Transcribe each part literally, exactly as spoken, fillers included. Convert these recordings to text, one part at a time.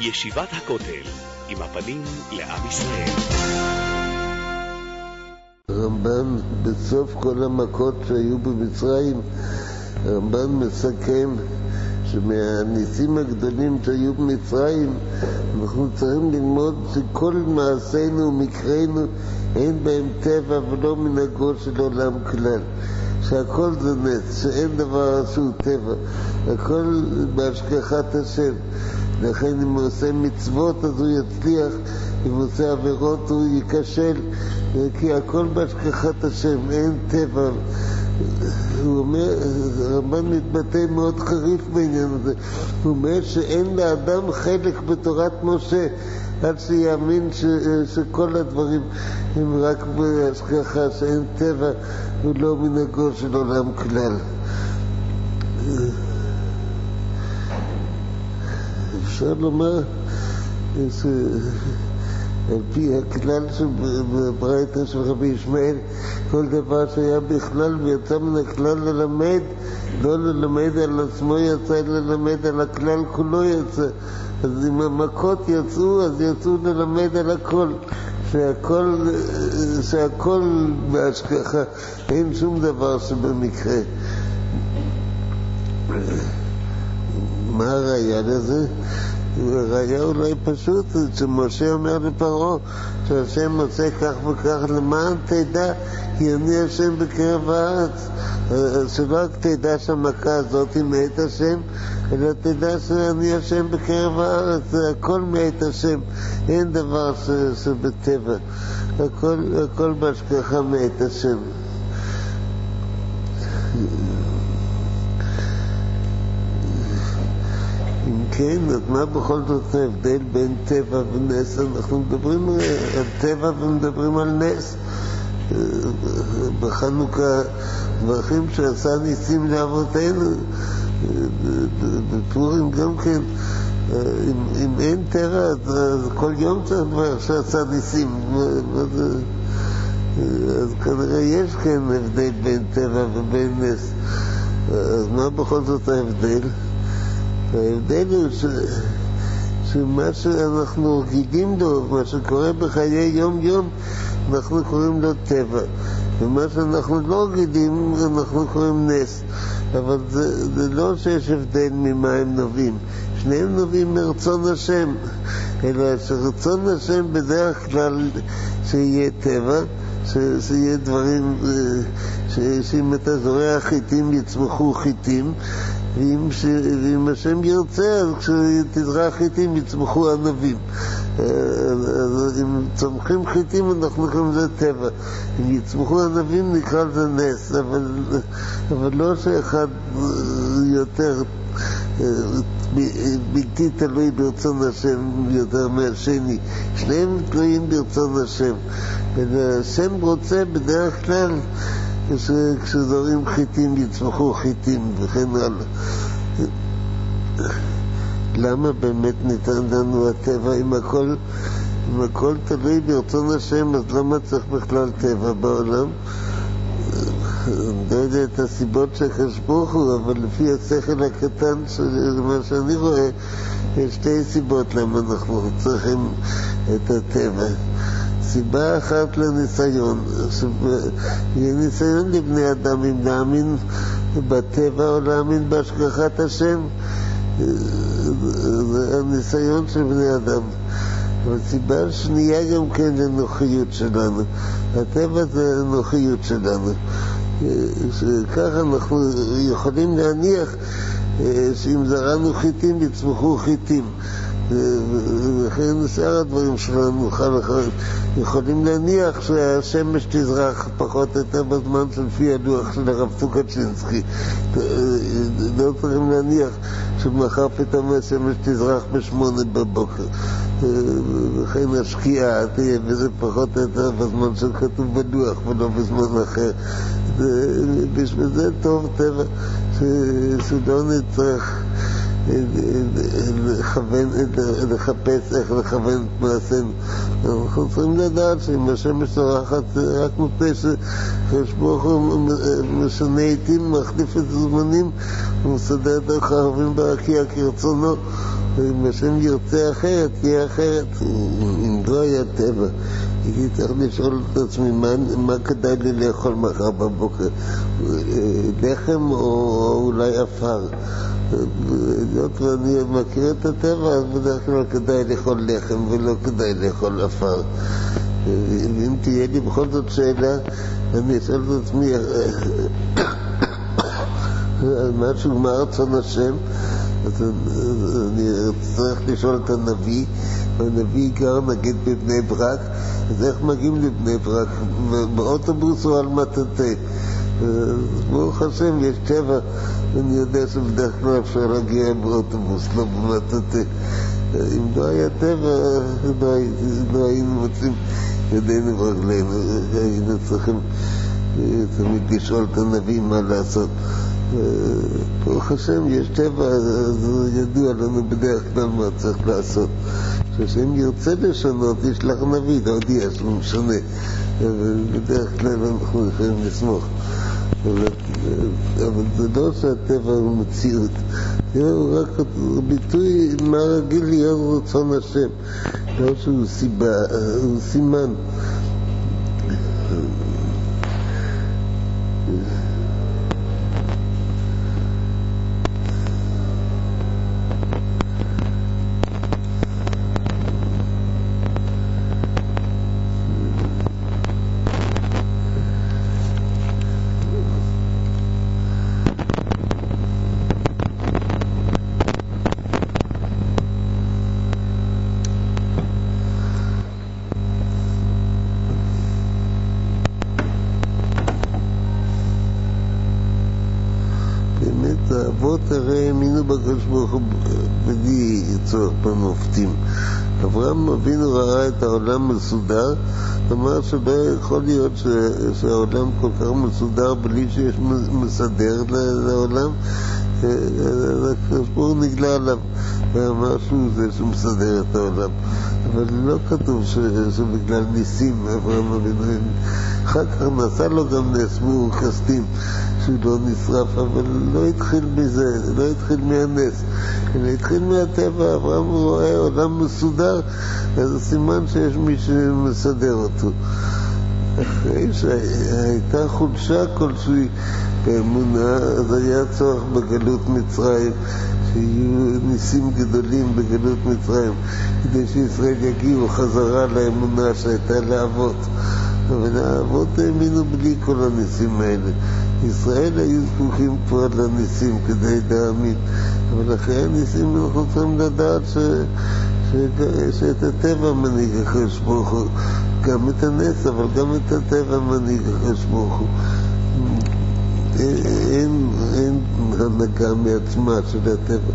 ישיבת הכותל, עם הפנים לעם ישראל. הרמב"ן בסוף כל המכות שהיו במצרים, הרמב"ן מסכם שמהניסים הגדולים שהיו במצרים אנחנו צריכים ללמוד שכל מעשינו ומקרינו אין בהם טבע ולא מנהגו של עולם כלל, שהכל זה נס, שאין דבר שהוא טבע, הכל בהשגחת השם. לכן אם הוא עושה מצוות אז הוא יצליח, אם הוא עושה עבירות הוא ייכשל, כי הכל בהשגחת השם, אין טבע. הוא אומר, הרמב"ן מתבטא מאוד חריף בעניין הזה, הוא אומר שאין לאדם חלק בתורת משה עד שיאמין ש, שכל הדברים הם רק בהשגחה, שאין טבע ולא מנהגו של עולם כלל. אפשר לומר שעל פי הכלל בברייתא של רבי ישמעאל, כל דבר שהיה בכלל ויצא מן הכלל ללמד, לא ללמד על עצמו יצא, ללמד על הכלל כולו יצא. אז אם המכות יצאו, אז יצאו ללמד על הכל, שהכל, שהכל בהשגחה, אין שום דבר שבמקרה. מה הראיה לזה? הראיה אולי פשוט, שמשה אומר לפרעה שהשם עושה כך וכך למען תדע כי אני השם בקרב הארץ, שלא רק תדע שהמכה הזאת היא מאת השם, אלא תדע שאני השם בקרב הארץ, זה הכל מאת השם, אין דבר ש, שבטבע, הכל, הכל בהשגחה מאת השם. כן, אז מה בכל זאת ההבדל בין טבע ונס? אנחנו מדברים על טבע ומדברים על נס. בחנוכה מברכים שעשה ניסים לאבותינו, בפורים גם כן. אם, אם אין טבע אז, אז כל יום צריך דבר שעשה ניסים, אז כנראה יש כן הבדל בין טבע ובין נס. אז מה בכל זאת ההבדל? ההבדל הוא ש... שמה שאנחנו רגילים לו, מה שקורה בחיי יום יום, אנחנו קוראים לו טבע, ומה שאנחנו לא רגילים אנחנו קוראים נס. אבל זה, זה לא שיש הבדל ממה הם נובעים, שניהם נובעים מרצון השם, אלא שרצון השם בדרך כלל שיהיה טבע, ש... שיהיה דברים, ש... שאם אתה זורע חיטים יצמחו חיטים, ואם, ש... ואם השם ירצה אז כשתזרע חיטים יצמחו ענבים. אז אם צומחים חיטים אנחנו קוראים לזה טבע, אם יצמחו ענבים נקרא לזה נס, אבל, אבל לא שאחד יותר בלתי תלוי ברצון השם יותר מהשני, שניהם תלויים ברצון השם, והשם רוצה בדרך כלל כשזורים חיטים יצמחו חיטים וכן הלאה. למה באמת ניתן לנו הטבע? אם הכל, אם הכל תלוי ברצון השם, אז למה צריך בכלל טבע בעולם? אני לא יודע את הסיבות שחשבוך הוא, אבל לפי השכל הקטן של מה שאני רואה, יש שתי סיבות למה אנחנו צריכים את הטבע. סיבה אחת לניסיון, יהיה ניסיון לבני אדם אם להאמין בטבע או להאמין בהשגחת השם, זה הניסיון של בני אדם. אבל סיבה שנייה גם כן לנוחיות שלנו, הטבע זה הנוחיות שלנו, שככה אנחנו יכולים להניח שאם זרענו חיטים יצמחו חיטים, וכן שאר הדברים שלנו יכולים להניח שהשמש תזרח פחות או יותר בזמן שלפי הדוח של הרב טוקצ'ינסקי, לא צריכים להניח שמחר פתאום השמש תזרח בשמונה בבוקר, וכן השקיעה תהיה וזה פחות או יותר בזמן שכתוב בדוח ולא בזמן אחר. בשביל זה טוב טבע שלא נצטרך לכוון, לחפש איך לכוון את מעשינו. אנחנו צריכים לדעת שאם השמש זורחת רק מפני שקדוש ברוך הוא משנה עיתים, מחליף את הזמנים, הוא מסדר את החרבים ברקיע כרצונו. ואם השם ירצה אחרת, תהיה אחרת. אם לא היה טבע, הייתי צריך לשאול את עצמי מה, מה כדאי לי לאכול מחר בבוקר, לחם או אולי אפר. היות ואני מכיר את הטבע, אז בדרך כלל כדאי לאכול לחם ולא כדאי לאכול אפר. ואם תהיה לי בכל זאת שאלה, אני אשאל את עצמי על משהו מה רצון השם, אז אני צריך לשאול את הנביא, והנביא גר נגיד בבני ברק, אז איך מגיעים לבני ברק? באוטובוס או על מטאטא? ברוך השם יש טבע, אני יודע שבדרך כלל אפשר להגיע באוטובוס, לא במטאטא. אם לא היה טבע, לא היינו מוצאים ידינו ברגלינו, היינו צריכים תמיד לשאול את הנביא מה לעשות. ברוך השם יש טבע, אז ידוע לנו בדרך כלל מה צריך לעשות. כשהשם ירצה לשנות, ישלח נביא, להודיע שהוא משנה, בדרך כלל אנחנו יכולים לסמוך. אבל, אבל זה לא שהטבע הוא מציאות, הוא רק ביטוי מה רגיל להיות רצון השם, לא שהוא סיבה, הוא סימן. האבות הרי האמינו בקדוש ברוך הוא בלי צורך במופתים. אברהם אבינו ראה את העולם מסודר, אמר שלא יכול להיות ש... שהעולם כל כך מסודר בלי שיש מסדר לעולם. הקדוש ברוך הוא נגלה עליו ואמר שהוא זה שמסדר את העולם, אבל לא כתוב ש... שבגלל ניסים אברהם אבינו. אחר כך נעשה לו גם נס מאורקסטים שהוא לא נשרף, אבל לא התחיל מזה, לא התחיל מהנס, אלא התחיל מהטבע. אברהם רואה עולם מסודר, אז סימן שיש מי שמסדר אותו. אחרי שהייתה חולשה כלשהי באמונה, אז היה צורך בגלות מצרים, שיהיו ניסים גדולים בגלות מצרים, כדי שישראל יגיעו חזרה לאמונה שהייתה לאבות. אבל האבות האמינו בלי כל הניסים האלה. ישראל היו זקוקים כבר לניסים כדי להאמין, אבל אחרי הניסים אנחנו צריכים לדעת ש... ש... שאת הטבע מנהיג הקדוש ברוך הוא, גם את הנס, אבל גם את הטבע מנהיג הקדוש ברוך הוא. אין, אין הנהגה מעצמה של הטבע.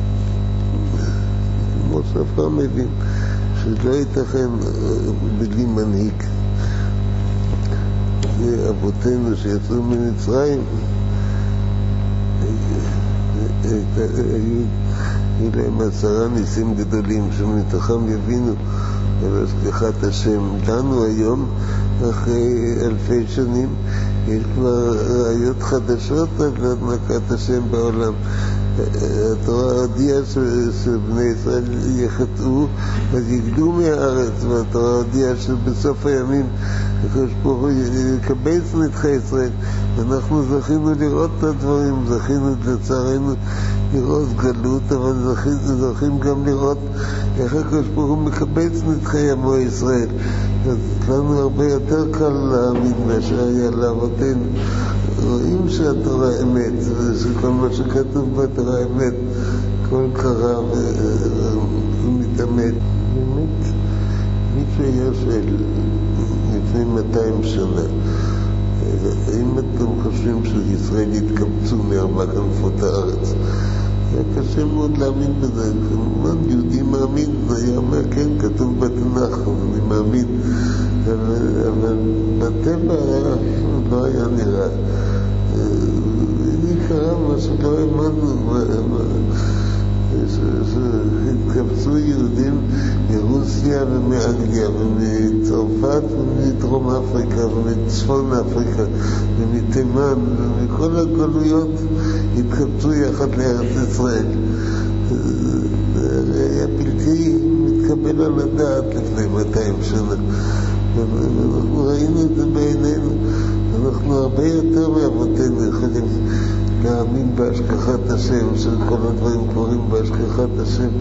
כמו שאברהם מבין שלא ייתכן בלי מנהיג. אבותינו שיצאו ממצרים היו להם עשרה ניסים גדולים שמתוכם יבינו על השגחת השם. לנו היום, אחרי אלפי שנים, יש כבר ראיות חדשות על הדנקת השם בעולם. התורה הודיעה שבני ישראל יחטאו אז יגדו מהארץ, והתורה הודיעה שבסוף הימים הקדוש ברוך הוא יקבץ נדחי ישראל. אנחנו זכינו לראות את הדברים, זכינו לצערנו לראות גלות, אבל זכים גם לראות איך הקדוש ברוך הוא מקבץ נדחי עמו ישראל. אז לנו הרבה יותר קל להאמין מאשר היה לאבותינו. רואים שהתורה אמת, שכל מה שכתוב בתורה אמת, כל קרה ומתאמת. באמת, מישהו היה שואל לפני מאתיים שנה, האם אתם חושבים שישראל יתקבצו מארבע כנפות הארץ? היה קשה מאוד להאמין בזה. כמובן, יהודי מאמין, זה היה אומר, כן, כתוב בתנ"ך, אני מאמין. אבל, אבל בטבע לא היה נראה. זה קרה מה שלא האמנו. מרוסיה ומאנגליה ומצרפת ומדרום אפריקה ומצפון אפריקה ומתימן ומכל הגלויות התקבצו יחד לארץ ישראל. היה בלתי מתקבל על הדעת לפני מאתיים שנה. אנחנו ראינו את זה בעינינו. אנחנו הרבה יותר מאבותינו יכולים להאמין בהשגחת השם, שכל הדברים קורים בהשגחת השם.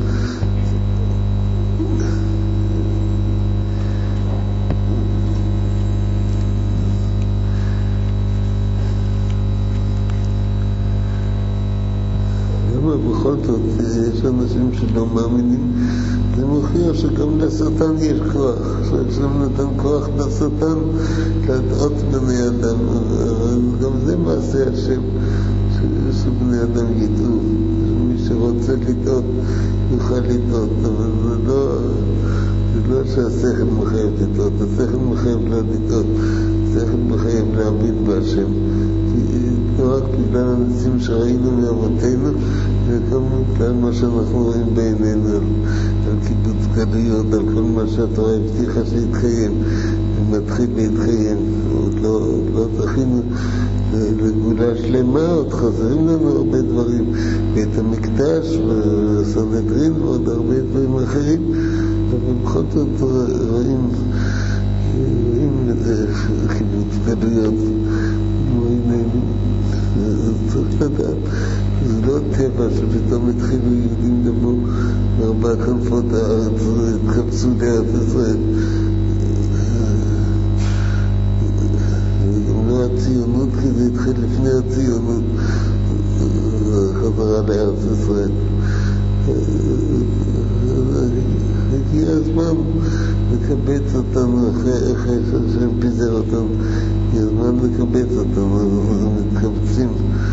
בכל זאת, יש אנשים שלא מאמינים. זה מוכיח שגם לשטן יש כוח, שהשם נתן כוח לשטן להטעות בני אדם. גם זה מעשה השם, שבני אדם יטעו. מי שרוצה לטעות יוכל לטעות, אבל זה לא, זה לא שהשכל מחייב לטעות, השכל מחייב לא לטעות, השכל מחייב להאמין בהשם. לא רק בגלל הניסים שראינו מאבותינו, וגם בגלל מה שאנחנו רואים בעינינו, על, על קיבוץ גלויות, על כל מה שהתורה הבטיחה שיתקיים, ומתחיל להתקיים. עוד לא, לא זכינו לגאולה שלמה, עוד חסרים לנו הרבה דברים, בית המקדש והסנהדרין ועוד הרבה דברים אחרים, אבל בכל זאת רואים, רואים איזה קיבוץ גלויות בעינינו. צריך לדעת, זה לא טבע שפתאום התחילו יהודים לבוא מארבע כנפות הארץ והתקבצו לארץ ישראל. גם לא הציונות, כי זה התחיל לפני הציונות, חזרה לארץ ישראל. הגיע הזמן לקבץ אותנו אחרי שהם פיזר אותנו. הגיע הזמן לקבץ אותנו, אנחנו מתקבצים.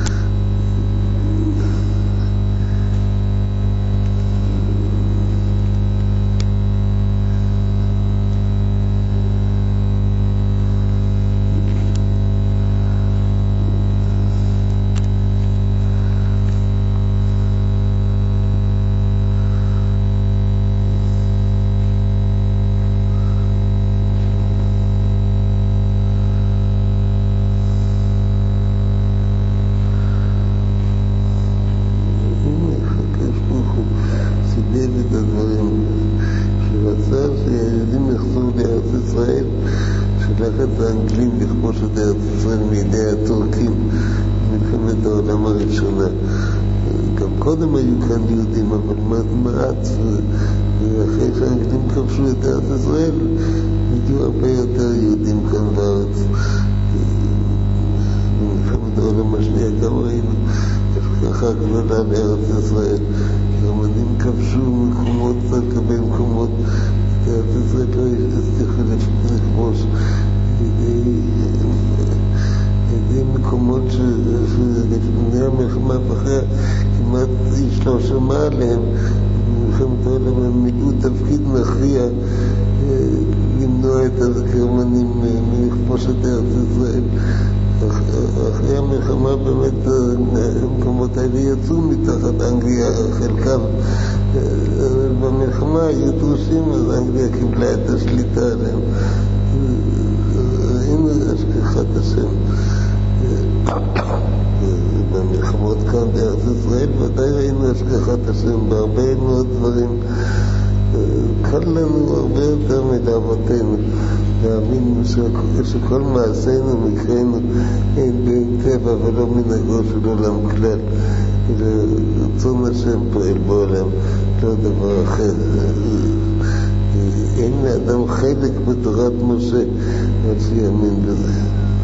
האנגלים לכבוש את ארץ ישראל מידי הטורקים במלחמת העולם הראשונה. גם קודם היו כאן יהודים, אבל מעט, ואחרי שהאנגלים כבשו את ארץ ישראל הגיעו הרבה יותר יהודים כאן בארץ. במלחמת העולם השנייה גם ראינו השגחה גדולה לארץ ישראל. גרמנים כבשו מקומות על גבי מקומות, את ארץ ישראל לא הצליחו לכבוש. ידי מקומות שלפני המלחמה ואחריה כמעט איש לא שמע עליהם. במלחמת העולם הם מילאו תפקיד מכריע למנוע את הגרמנים מלכבוש את ארץ ישראל. אחרי המלחמה באמת המקומות האלה יצאו מתחת אנגליה חלקם, אבל במלחמה היו דרושים, אז אנגליה קיבלה את השליטה עליהם. ראינו השגחת השם במלחמות כאן בארץ ישראל, ודאי ראינו השגחת השם בהרבה מאוד דברים. קל לנו הרבה יותר מלאבותינו להאמין שכל מעשינו מקראנו אין בין טבע ולא מנהגו של עולם כלל, אלא רצון השם פועל בעולם, לא דבר אחר. אין לאדם חלק בתורת משה עד שיאמין בזה.